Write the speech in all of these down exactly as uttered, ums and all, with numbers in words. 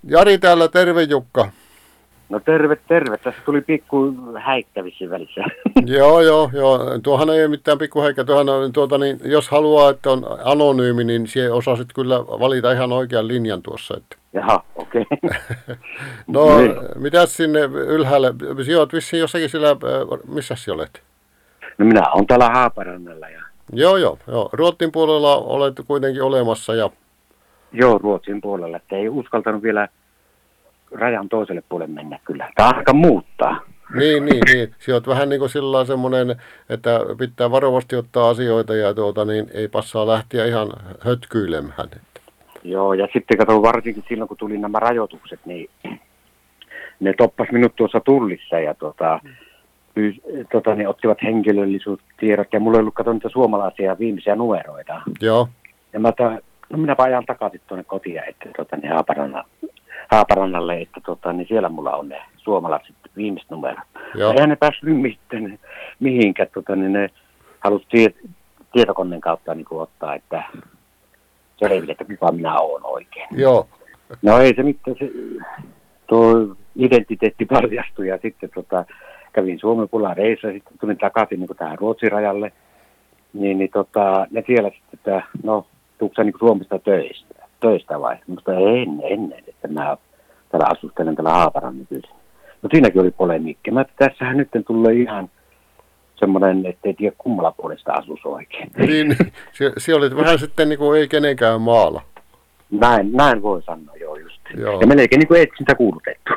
Jari täällä, terve Jukka. No terve, terve. Tässä tuli pikku häittävissä välissä. Joo, joo, joo. Tuohan ei ole mitään pikkuhäikkä. Tuohan on, tuota, niin, jos haluaa, että on anonyymi, niin sie osasit kyllä valita ihan oikean linjan tuossa. Että. Jaha, okei. Okay. No, niin. Mitäs sinne ylhäälle? Sinä olet vissiin jossakin siellä, missä sinä olet? No minä olen täällä Haaparannalla. Ja... Joo, joo, joo. Ruotsin puolella olet kuitenkin olemassa. Ja... Joo, Ruotsin puolella. Että ei uskaltanut vielä rajan toiselle puolelle mennä kyllä. Tämä aika muuttaa. Niin, niin, niin. Sinä olet vähän niin kuin sillä semmoinen, että pitää varovasti ottaa asioita ja tuota, niin ei passaa lähteä ihan hötkyilemään. Joo, ja sitten katsoin varsinkin silloin, kun tuli nämä rajoitukset, niin ne toppas minut tuossa tullissa ja tuota, pyys, tuota, ne ottivat henkilöllisyystiedot ja mulla ei ollut katsonut niitä suomalaisia viimeisiä numeroita. Joo. Ja mä ta, no minäpä ajan takaisin tuonne kotiin, että tuota, ne Haaparanna, Haaparannalle, että tuota, niin siellä mulla on ne suomalaiset viimeiset numerot. Joo. Eihän ne päässyt miten, mihinkään, tuota, niin ne halusi tie, tietokoneen kautta niin kuin ottaa, että selville, että kuka minä olen oikein. Joo. No ei se mitään, se, tuo identiteetti paljastui ja sitten tota, kävin Suomen puolella reissa ja sitten tulin takaisin niin tähän Ruotsin rajalle. Niin, niin tota, ne siellä sitten, että no, tuutko niin Suomesta töistä, töistä vai? Mutta en, ennen, että mä täällä asustelen täällä Haaparan nykyisin. No siinäkin oli polemiikki. Mä, että tässähän nyt tulee ihan semmoinen, ettei tiedä kummalla puolesta asus oikein. Niin, se, se oli vähän sitten niin kuin ei kenenkään maala. Näin, näin voi sanoa, joo just. Joo. Ja melkein niin kuin etsintä kuulutettu.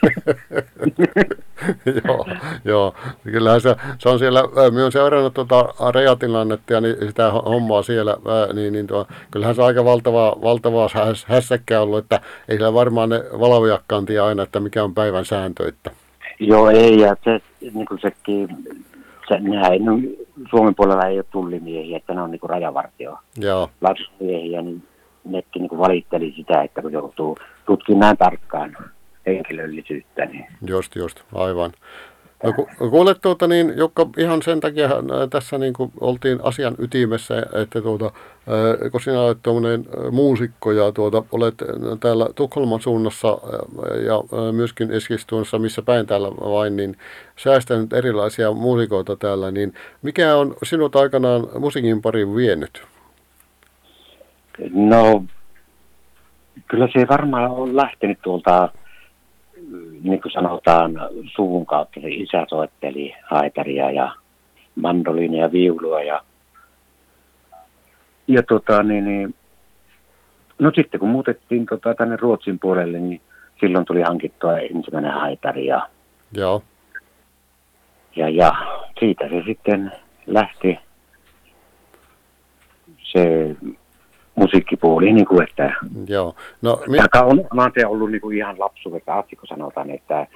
Joo, joo. Kyllähän se, se on siellä, minä olen seurannut tuota rajatilannetta ja niin sitä hommaa siellä, niin, niin tuo, kyllähän se aika valtavaa, valtavaa häs, hässäkkää ollut, että ei siellä varmaan ne valvojakkaan tiedä aina, että mikä on päivän sääntö. Että. Joo, ei, ja se, niin kuin sekin, se, nehän, no, Suomen puolella ei ole tullimiehiä, että ne on niin kuin rajavartio. Joo. Lapsimiehiä, niin nekin niin kuin valitteli sitä, että kun joutuu tutkimaan näin tarkkaan henkilöllisyyttä. Niin. Just, just, aivan. No ku, kuule tuota niin, Jukka, ihan sen takia tässä niin kuin oltiin asian ytimessä, että tuota, ää, kun sinä olet tuommoinen muusikko ja tuota, olet täällä Tukholman suunnassa ja ää, myöskin Eskilstunnassa, missä päin täällä vain, niin säästänyt erilaisia muusikoita täällä, niin mikä on sinut aikanaan musiikin pariin vienyt? No, kyllä se varmaan on lähtenyt tuolta, niin kuin sanotaan, suvun kautta. Se isä soitteli haitaria ja mandoliinia ja viulua. Ja, ja tota, niin, niin, no sitten kun muutettiin tota, tänne Ruotsin puolelle, niin silloin tuli hankittua ensimmäinen haitari. Ja, Joo. Ja, ja siitä se sitten lähti se musiikkipuoli, niin kuin, että Joo. No, mi- on, on se ollut niin kuin ihan lapsuudesta asti, kun sanotaan, että äh,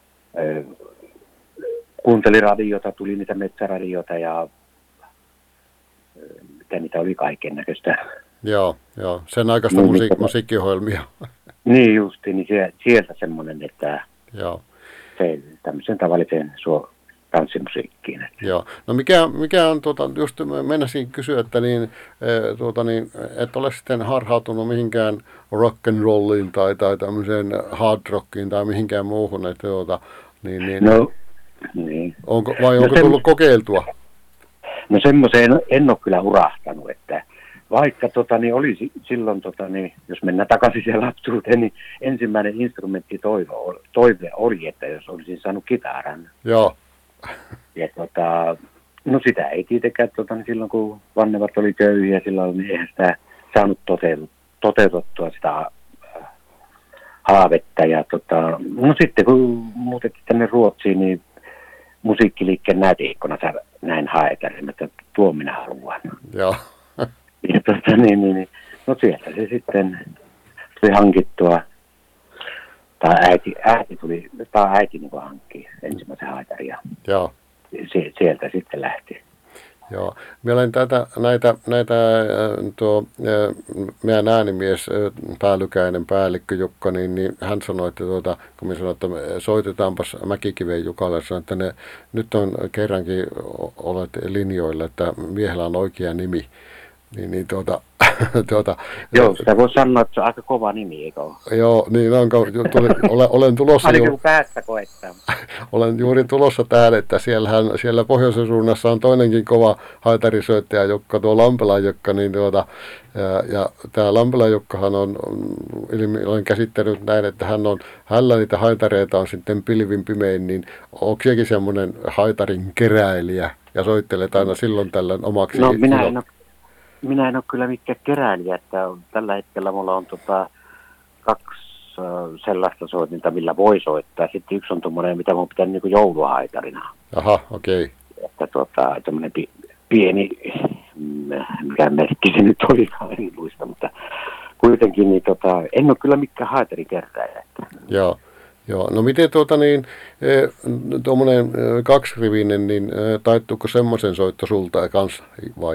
kuunteli radiota, tuli niitä metsäradioita ja äh, mitä niitä oli kaiken näköistä. Joo, joo, sen aikaista niin, musiik- musiikkiohjelmia. Niin justi, niin se, sieltä semmoinen, että Joo. se tämmöisen tavallisen suo tanssimusiikkiin. Että. Joo. No mikä, mikä on, tuota, just mennäisin kysyä, että niin, e, tuota, niin, et ole sitten harhautunut mihinkään rock'n'rolliin tai, tai tämmöiseen hard rockiin tai mihinkään muuhun, että tuota, niin, niin, no, niin. Onko, vai no onko se, tullut kokeiltua? No semmoiseen en ole kyllä urahtanut, että vaikka tota, niin olisi silloin, tota, niin, jos mennään takaisin siihen lapsuuteen, niin ensimmäinen instrumentti toive, toive oli, että jos olisin saanut kitaran. Joo. Ja tota, no sitä ei tietenkään tota, niin silloin, kun vanhemmat oli köyhiä silloin, niin eihän sitä saanut toteutettua sitä äh, haavetta. Ja tota, no sitten kun muutettiin tänne Ruotsiin, niin musiikkiliikkeen näyteikkona näin haetaan, että tuon minä haluan. Joo. Ja tota, niin, niin, niin, no sieltä se sitten tuli hankittua. Tai äiti, äiti tuli, tai äiti niin kuin hankki ensimmäisen haitarin ja Joo. sieltä sitten lähti. Joo. Minä olen tätä, näitä, näitä tuo, meidän äänimies, päällykäinen päällikkö Jukka, niin, niin hän sanoi, että tuota, kun minä sanoin, että soitetaanpas Mäkikiven Jukalle, sanoi, että ne, nyt on kerrankin olet linjoilla, että miehellä on oikea nimi. Niin, niin tuota, tuota, Joo, sitä voi sanoa, että se on aika kova nimi, eikö ole? joo, niin on, tuli, olen, olen tulossa Ainakin jo, kun päästä koettaa. olen juuri tulossa tähän, että siellähän, siellä pohjoisen suunnassa on toinenkin kova haitarisoittaja, Jukka, tuo Lampelan Jukka, niin tuota, ja, ja tämä Lampelan Jukkahan on, ilmi, olen käsittänyt näin, että hän on, hänellä niitä haitareita on sitten pilvin pimein, niin onko sekin semmoinen haitarin keräilijä ja soittelet aina silloin tällöin omaksi? No minä en ole, minä en ole kyllä mikään keräilijä, että on, tällä hetkellä mulla on tota, kaksi äh, sellaista soitinta, millä voi soittaa. Sitten yksi on tuommoinen, mitä mun pitää niin kuin jouluhaitarina. Aha, okei. Okay. Että tota, tämmöinen pi, pieni, mikä merkki se nyt olikaan, en muista, mutta kuitenkin niin tota, en ole kyllä mikään haitarikerääjä. Joo. Joo, no miten tuota niin, tuommoinen kaksirivinen, niin taittuuko semmoisen soitto sulta kanssa vai?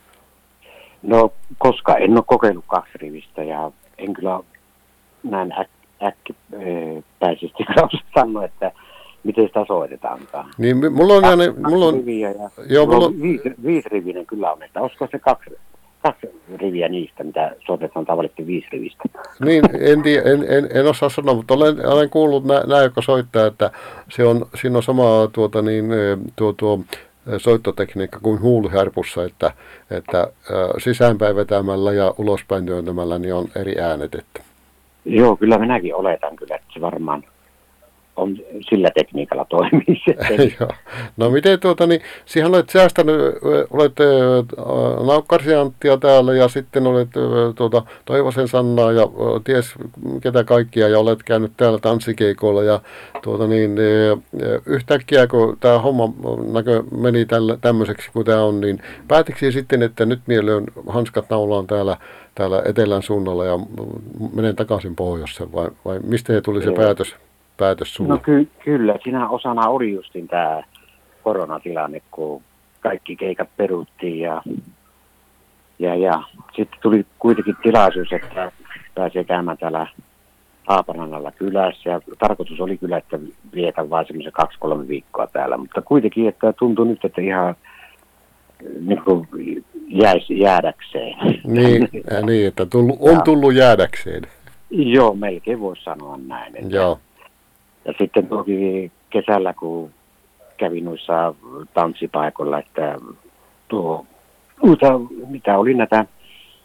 No, koska en ole kokeillut kaksirivistä ja en kyllä näin äk, äkkipäisesti sanoa, että miten sitä soitetaankaan. Niin, mulla on kaksi, jäänyt, mulla on, riviä ja joo, mulla on, viisi, viisirivinen kyllä on, että olisiko se kaksi, kaksi riviä niistä, mitä soitetaan tavallisesti viisi rivistä. niin, en, tiedä, en, en, en osaa sanoa, mutta olen, olen kuullut nämä, jotka soittaa, että se on, siinä on sama tuota, niin, tuo, tuo soittotekniikka kuin huuluherpussa, että, että sisäänpäin vetämällä ja ulospäin työntämällä niin on eri äänet. Että. Joo, kyllä minäkin oletan kyllä, että se varmaan on sillä tekniikalla toimii se. No miten tuota, niin siihen olet säästänyt, olet Naukkarsi Anttia täällä ja sitten olet tuota, Toivosen Sannaa ja ties ketä kaikkia ja olet käynyt täällä tanssikeikoilla ja tuota niin, yhtäkkiä kun tämä homma näkö meni tällä, tämmöiseksi kuin tämä on, niin päätiksi sitten, että nyt mieleen hanskat naulaan täällä, täällä etelän suunnalla ja menen takaisin pohjoiseen vai, vai mistä tuli se päätös? Päätös sulla? No ky- kyllä, siinä osana oli justin tämä koronatilanne, kun kaikki keikat peruttiin ja, ja, ja sitten tuli kuitenkin tilaisuus, että pääsee käymään täällä Haaparannalla kylässä ja tarkoitus oli kyllä, että vietän vain semmoisen kaksi kolme viikkoa täällä, mutta kuitenkin, että tuntui nyt, että ihan niin kuin jäisi jäädäkseen. Niin, niin että tullut, on tullut jäädäkseen. Joo, melkein voisi sanoa näin. Että Joo. Ja sitten toki kesällä, kun kävin noissa tanssipaikoilla, että tuo, uita, mitä oli näitä äm,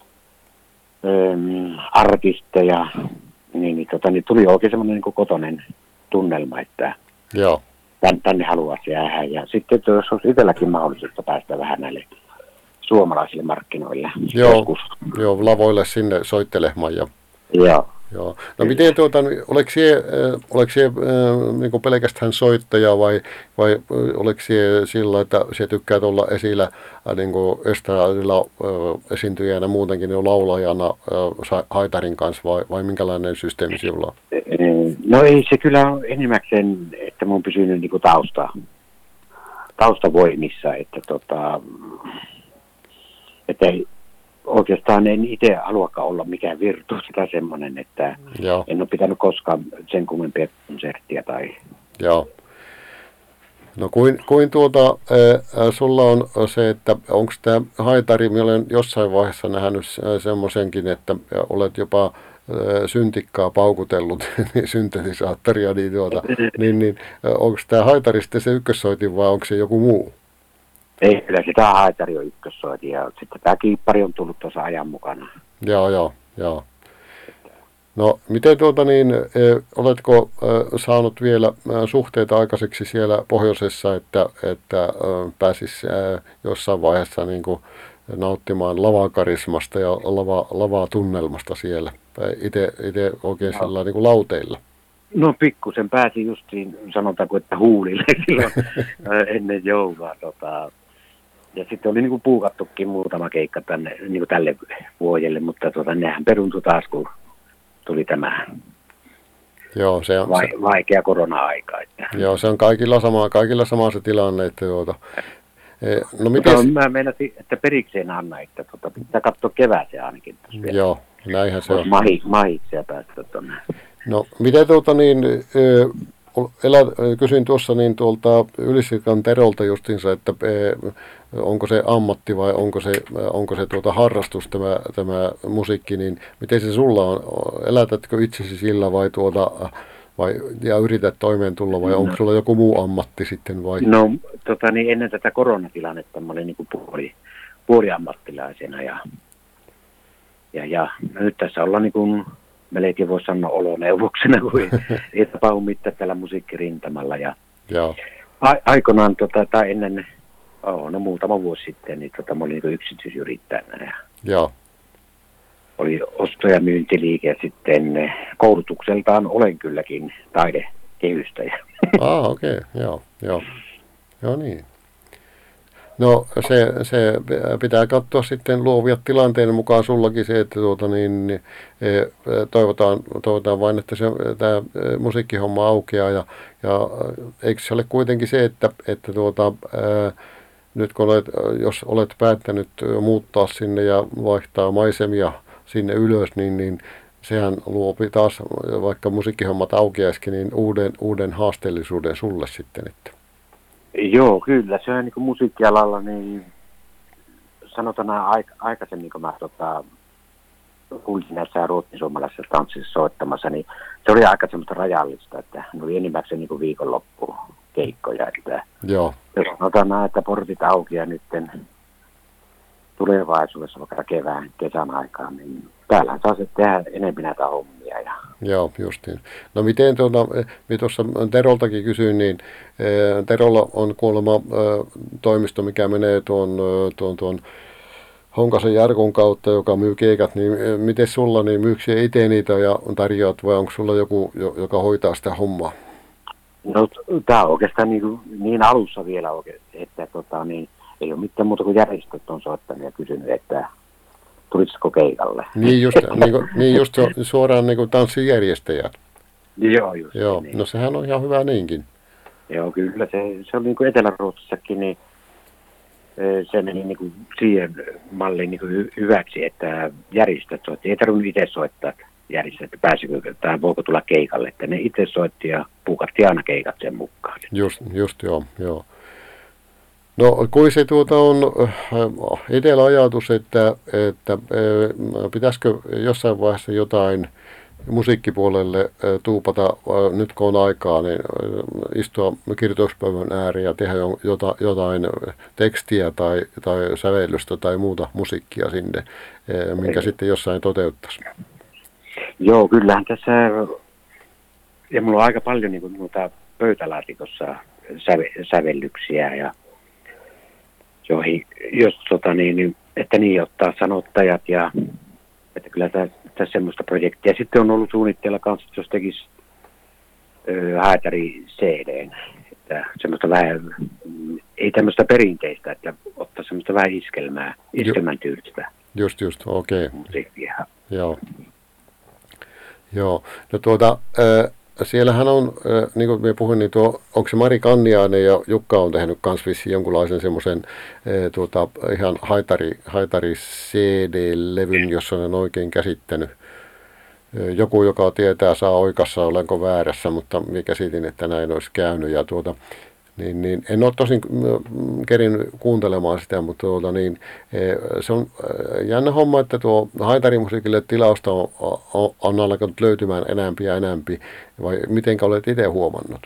artisteja, niin, niin, tota, niin tuli oikein semmoinen niin kuin kotoinen tunnelma, että Joo. Tän, tänne haluaisi jäädä. Ja sitten että jos olisi itselläkin mahdollisuutta päästä vähän näille suomalaisille markkinoille. Joo, joo, lavoille sinne soittelemaan. Ja... Joo. Joo. No miten tuota, oliko se, oliko se äh, niin pelkästään soittaja vai, vai oliko se sillä, että se tykkäät olla esillä äh, niin estradilla äh, esiintyjänä muutenkin niin laulajana äh, haitarin kanssa vai, vai minkälainen systeemi sinulla on? No ei se kyllä ole enimmäkseen, että mun pysynyt niin kuin tausta, taustavoimissa, että tota, että ei, oikeastaan en itse haluakaan olla mikään virtuosi tai semmoinen, että Joo. en ole pitänyt koskaan sen kummempia konserttia. Tai... Joo. No kuin, kuin tuota, äh, sulla on se, että onko tämä haitari, minä olen jossain vaiheessa nähnyt semmoisenkin, että olet jopa äh, syntikkaa paukutellut, syntetisaattoria, niin, tuota, niin, niin onko tämä haitari sitten se ykkössoitin vai onko se joku muu? Ei, kyllä sitä haitari on ykkössoiti ja sitten tämä kiippari on tullut tuossa ajan mukana. Joo, joo, joo. No, miten tuota niin, e, oletko e, saanut vielä e, suhteita aikaiseksi siellä pohjoisessa, että, että e, pääsis e, jossain vaiheessa niin kuin nauttimaan lavakarismasta ja lava, lavatunnelmasta siellä, itse oikein no. Sellainen niin kuin lauteilla? No pikkusen pääsi justiin, sanotaanko, että huulille silloin ennen joulua. Tota, ja sitten oli niinku puukattukin muutama keikka tänne, niinku tälle vuodelle, mutta tota, nehän peruntui taas, kun tuli tämä Joo, se on, vai, vaikea korona-aika. Että. Joo, se on kaikilla sama, kaikilla sama se tilanne. Että tuota, no, miten... no, mä meinasin, että perikseen anna, että tuota, pitää katsoa kevääseen ainakin. Joo, näinhän se on. Mahi, mahiksi ja päästä tuonne. No, miten tuota niin, elä, kysyin tuossa niin tuolta Ylisirkan Terolta justiinsa, että e, onko se ammatti vai onko se, onko se tuota harrastus tämä, tämä musiikki, niin miten se sulla on? Elätätkö itsesi sillä vai, tuota, vai ja yrität toimeen tulla vai onko No. sulla joku muu ammatti sitten vai? No tota, niin ennen tätä koronatilannetta mä olin niin kuin puoli, puoliammattilaisena ja, ja, ja nyt tässä ollaan niin kuin melkein voisi sanoa oloneuvoksena, kun ei tapahdu mitään tällä musiikkirintamalla. Ja Joo. a- aikoinaan, tota, tai ennen, oh, no muutama vuosi sitten, niin tota, mä olin niin yksityisyrittäjänä ja Joo. oli osto- ja myyntiliike ja sitten koulutukseltaan olen kylläkin taidekehystäjä. Ah, okei, okay. Joo, joo. Joo niin. No se, se pitää katsoa sitten luovia tilanteen mukaan sullakin se, että tuota niin, niin, e, toivotaan, toivotaan vain, että se, tämä musiikkihomma aukeaa ja, ja eikö se ole kuitenkin se, että, että tuota, ää, nyt kun olet, jos olet päättänyt muuttaa sinne ja vaihtaa maisemia sinne ylös, niin, niin sehän luo taas, vaikka musiikkihommat aukeaisikin, niin uuden, uuden haasteellisuuden sulle sitten, että Joo, kyllä. Se on niin kuin musiikkialalla, niin sanotaan aik- aikaisemmin, kun mä tota, kuulin näissä ruotsinsuomalaisissa tanssissa soittamassa, niin se oli aika semmoista rajallista, että ne oli enimmäkseen niin kuin viikonloppukeikkoja. Että joo. jos sanotaan näin, että portit auki ja nyt tulevaisuudessa vaikka kevään, kesän aikaan, niin täällä saa se tehdä enemmän näitä hommia. Ja Joo, justiin. No miten tuota, minä tuossa Teroltakin kysyin, niin e, Terolla on kuulemma e, toimisto, mikä menee tuon, e, tuon, tuon Honkasen Jarkon kautta, joka myy keikat, niin e, miten sulla, niin myykö sinä itse niitä ja tarjoat vai onko sulla joku, joka hoitaa sitä hommaa? no, tämä on oikeastaan niin, kuin, niin alussa vielä oikein, että tota, niin, ei ole mitään muuta kuin järjestöt on soittanut ja kysynyt, että tulisiko keikalle. Niin just, niin kuin, niin just suoraan niin kuin tanssijärjestäjät. Joo, just Joo, niin. no sehän on ihan hyvä niinkin. Joo, kyllä. Se, se on niin kuin Etelä-Ruotsissakin, niin eh, se meni niin kuin siihen malliin niin kuin hy- hyväksi, että järjestöt soitti. Ei tarvinnut itse soittaa että järjestöt, että pääsikö tai voiko tulla keikalle. Että ne itse soitti ja puukattiin aina keikat sen mukaan. Just, just joo, joo. No kuin se tuota on itsellä ajatus, että, että äh, pitäisikö jossain vaiheessa jotain musiikkipuolelle äh, tuupata, äh, nyt kun on aikaa, niin äh, istua kirjoituspöydän ääreen ja tehdä jo, jota, jotain tekstiä tai, tai sävellystä tai muuta musiikkia sinne, äh, minkä Ei. sitten jossain toteuttaisi. Joo, kyllähän tässä, ja mulla on aika paljon niin kuin, noita pöytälaatikossa säve, sävellyksiä ja joihin, jos tota niin, niin, että niin ottaa sanottajat ja että kyllä tässä semmoista projektia. Sitten on ollut suunnitteilla kanssa, että jos tekisi häätäri C D:n, että semmoista vähän, ei tämmöistä perinteistä, että ottaa semmoista vähän iskelmää, iskelmän tyylistä Just, just, okei. Okay. musiikkia. Joo. Joo. No tuota, äh, siellähän on, äh, niin kuin minä puhuin, niin tuo, onko se Mari Kanniainen ja Jukka on tehnyt kans vissiin jonkunlaisen semmoisen äh, tuota, ihan haitari, haitari C D-levyn, jos olen oikein käsittänyt. Äh, joku, joka tietää, saa oikassa, olenko väärässä, mutta minä käsitin, että näin olisi käynyt. Ja tuota, Niin, niin, en ole tosin kerin kuuntelemaan sitä, mutta tuota, niin, se on jännä homma, että tuo haitarimusiikille tilausta on, on, on alkanut löytymään enämpi ja enämpi. Vai mitenkä olet itse huomannut?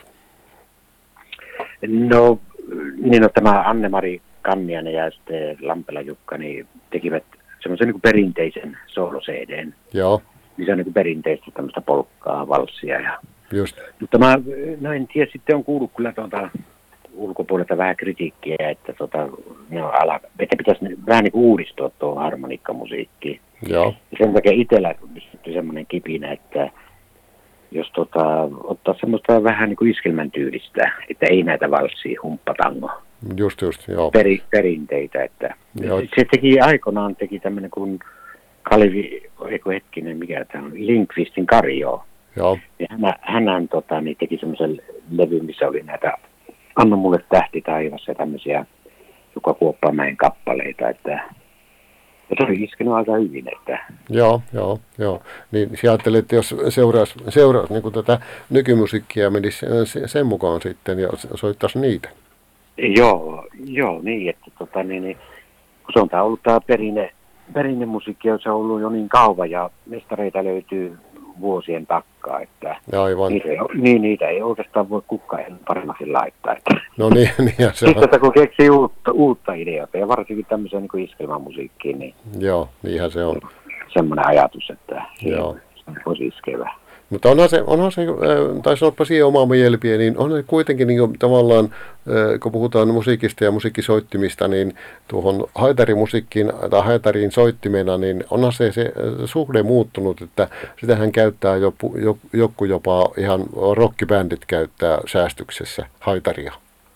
No, niin on tämä Anne-Mari Kanniainen ja sitten Lampela Jukka niin tekivät semmoisen niin perinteisen soolo-C D:n. Joo. Niin se on niin perinteistä tämmöistä polkkaa, valssia. Ja... Just. Mutta mä, no en tiedä, sitten on kuullut kyllä tuolta ulkopuolelta vähän kritiikkiä, että, tota, no, ala, että pitäisi vähän niin kuin uudistua tuohon harmonikkamusiikkiin. Joo. Ja sen takia itsellä on semmoinen kipinä, että jos tota, ottaa semmoista vähän niin kuin iskelmän tyylistä, että ei näitä valssia, humppatango, Just, just, joo. peri, perinteitä. Että Joo. se teki aikoinaan, teki tämmöinen kuin Kalevi, eikö hetkinen, mikä tämä on, Lindqvistin Karjo. Joo. Ja hän, hän tota, niin teki semmoisen levyn, missä oli näitä Anna mulle tähti taivassa ja tämmöisiä Jukka Kuoppamäen kappaleita, että Ja se oli iskenut aika hyvin, että Joo, joo, joo. Niin sinä ajattelet, että jos seuraisi, seuraisi niin tätä nykymusiikkia ja menisi sen- sen mukaan sitten ja soittaisi niitä. joo, joo, niin, että tota, niin, niin, kun se on tää ollut tämä perinne, perinnemusiikki, se on ollut jo niin kauan ja mestareita löytyy vuosien takkaa, että Ja aivan. niitä ei, niin, niitä ei oikeastaan voi kukaan paremmaksi laittaa. Että. No niin, niin se Sitten, on. että kun keksii uutta, uutta ideoita ja varsinkin tämmöiseen niin kuin iskelmämusiikkiin, niin Joo, niinhän se on. semmoinen ajatus, että Joo. siihen voisi iskevää. Mutta onhan se, onhan se äh, tai sanoppa siihen omaa mielipide, niin on se kuitenkin niin kuin, tavallaan, äh, kun puhutaan musiikista ja musiikkisoittimista, niin tuohon haitarimusiikkiin tai haitariin soittimena, niin onhan se, se äh, suhde muuttunut, että sitähän käyttää joku, joku jopa ihan rockibändit käyttää säästyksessä haitaria.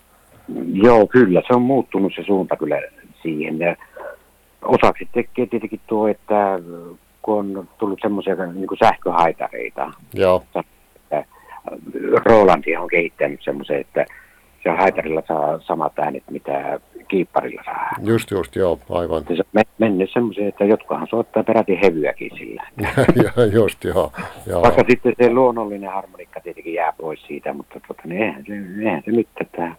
Joo, kyllä, se on muuttunut se suunta kyllä siihen. Ja osaksi tekee tietenkin tuo, että kun on tullut semmoisia niin kuin sähköhaitareita, Joo, että Rolandia on kehittänyt semmoisen, että se haitarilla saa samat äänet, mitä kiipparilla saa. just just, joo, aivan. Se on mennyt semmoiseen, että jotkuhan soittaa peräti hevyäkin sillä. Ja, just, joo. joo. Vaikka sitten se luonnollinen harmonikka tietenkin jää pois siitä, mutta tota, niin eihän, se, eihän se mitään. Tämä,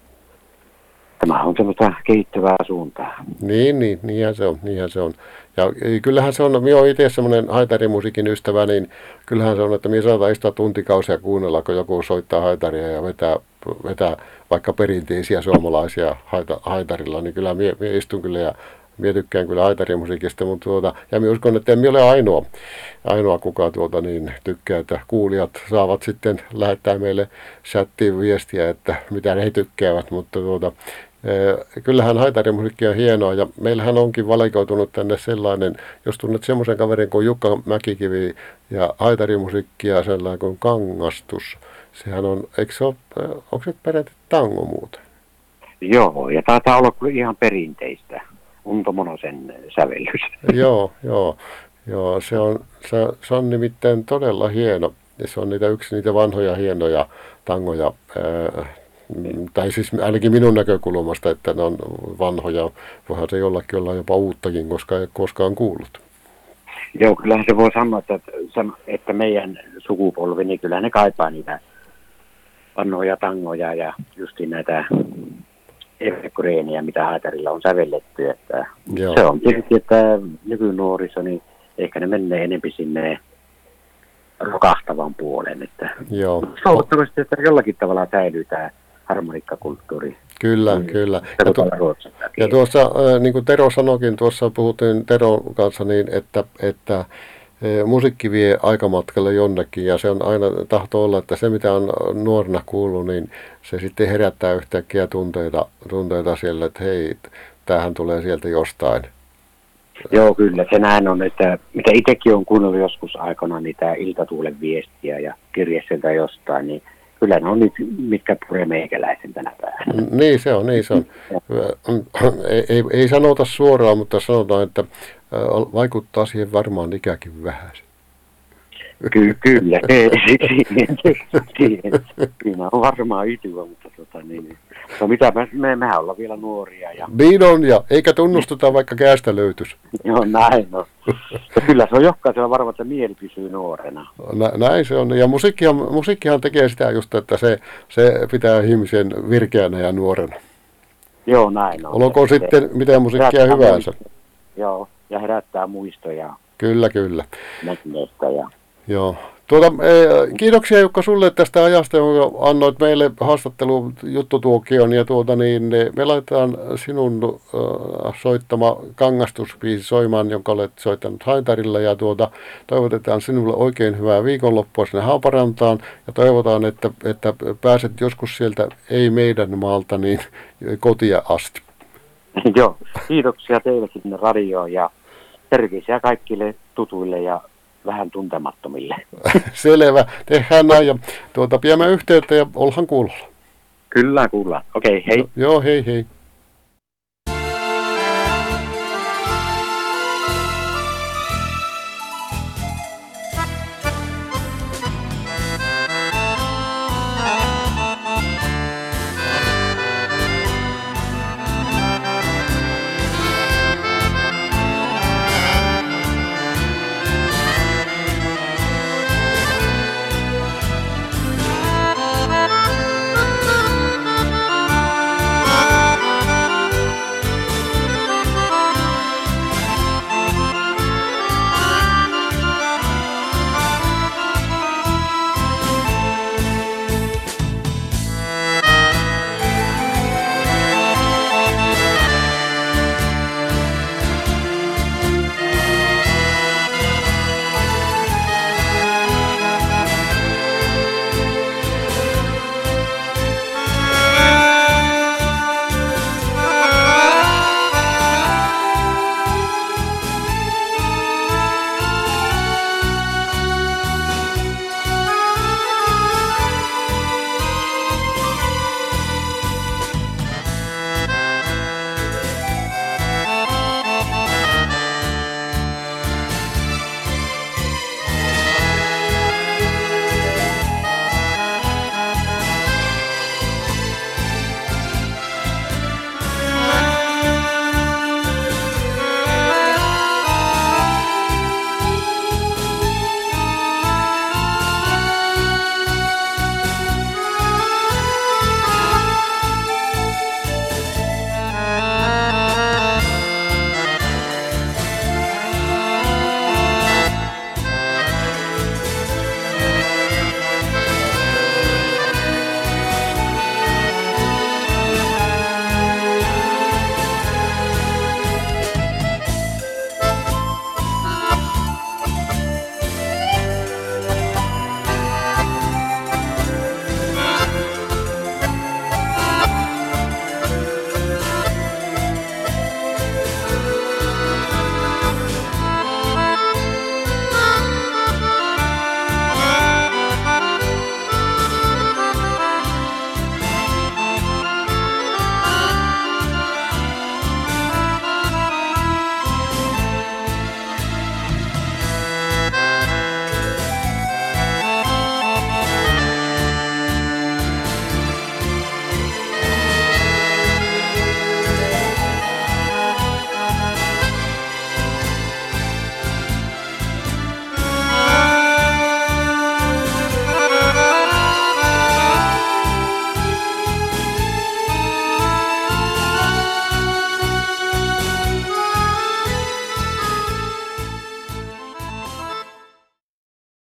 tämä on semmoista kehittyvää suuntaa. Niin, niin, niinhän se on, niinhän se on. Ja kyllähän se on, minä olen itse semmoinen haitarimusiikin ystävä, niin kyllähän se on, että minä saatan istua tuntikausia kuunnella, kun joku soittaa haitaria ja vetää, vetää vaikka perinteisiä suomalaisia haita, haitarilla, niin kyllä minä, minä istun kyllä ja minä tykkään kyllä haitarimusiikista, mutta tuota, ja minä uskon, että en minä ole ainoa, ainoa kuka tuota niin tykkää, että kuulijat saavat sitten lähettää meille chattiin viestiä, että mitä he tykkäävät, mutta tuota, kyllähän haitarimusiikki on hienoa ja meillähän onkin valikoitunut tänne sellainen, jos tunnet semmoisen kaverin kuin Jukka Mäkikivi ja haitarimusiikkia sellainen kuin Kangastus. Sehän on, eikö se ole, onko se peräti tango muuten? Joo, ja taitaa olla kyllä ihan perinteistä. Unto Monosen sävellys. Joo, joo, joo se, on, se, se on nimittäin todella hieno. Ja se on niitä yksi niitä vanhoja hienoja tangoja. Ää, tai siis ainakin minun näkökulmasta, että ne on vanhoja. Voihan se jollakin olla jopa uuttakin, koska ei ole koskaan kuullut. Joo, kyllähän se voi sanoa, että, että meidän sukupolvi, niin kyllä ne kaipaa niitä vanhoja tangoja ja justiin näitä evergreenejä, mitä haitarilla on sävelletty. Että se on tietysti, että nykynuoriso, niin ehkä ne menee enempi sinne rokahtavan puolen. Että toivottavasti, että jollakin tavalla säilyy tämä harmonikkakulttuuri. Kyllä, mm. kyllä. Ja, tu- ja tuossa, äh, niin kuin Tero sanoikin, tuossa puhuttiin Teron kanssa niin, että, että äh, musiikki vie aikamatkalle jonnekin ja se on aina tahto olla, että se mitä on nuorena kuullut, niin se sitten herättää yhtäkkiä tunteita, tunteita siellä, että hei, tämähän tulee sieltä jostain. Joo, kyllä. Se näin on, että mitä itsekin on kuunnellut joskus aikana niitä Iltatuulen viestiä ja kirje sieltä jostain, niin kyllä ne on nyt, mitkä puree meikäläisen tänä päivänä. Niin se on, niin se on. ei, ei, ei sanota suoraan, mutta sanotaan, että vaikuttaa siihen varmaan ikäkin vähän. Ky- kyllä, siinä on varmaan ityä, mutta tota, niin, no mitä, me, me, mehän ollaan vielä nuoria. Ja niin on, ja eikä tunnustuta, vaikka käästä löytyisi. Joo, näin on. Ja kyllä se on jokaisella varmaan, että mieli pysyy nuorena. Nä, näin se on, ja musiikkihan, musiikkihan tekee sitä just, että se, se pitää ihmisen virkeänä ja nuorena. Joo, näin on. Olkoon se, sitten mitä musiikkia hyvänsä. Muistoja. Joo, ja herättää muistoja. Kyllä, kyllä. Näkneestä ja... Joo. Tuota, eh, kiitoksia Jukka sulle tästä ajasta, jonka annoit meille haastattelun juttutuokion. Ja tuota, niin, me laitetaan sinun äh, soittama kangastusbiisi soimaan, jonka olet soittanut haitarilla. Ja tuota, toivotetaan sinulle oikein hyvää viikonloppua sinne Haaparantaan. Ja toivotaan, että, että pääset joskus sieltä, ei meidän maalta, niin kotia asti. Joo, kiitoksia teille sinne radioon ja terveisiä kaikille tutuille ja vähän tuntemattomille. Selvä, tehdään näin ja tuota, pidämme yhteyttä ja ollaan kuulolla. Kyllä kuullaan. Okei, okay, hei. Joo, hei hei.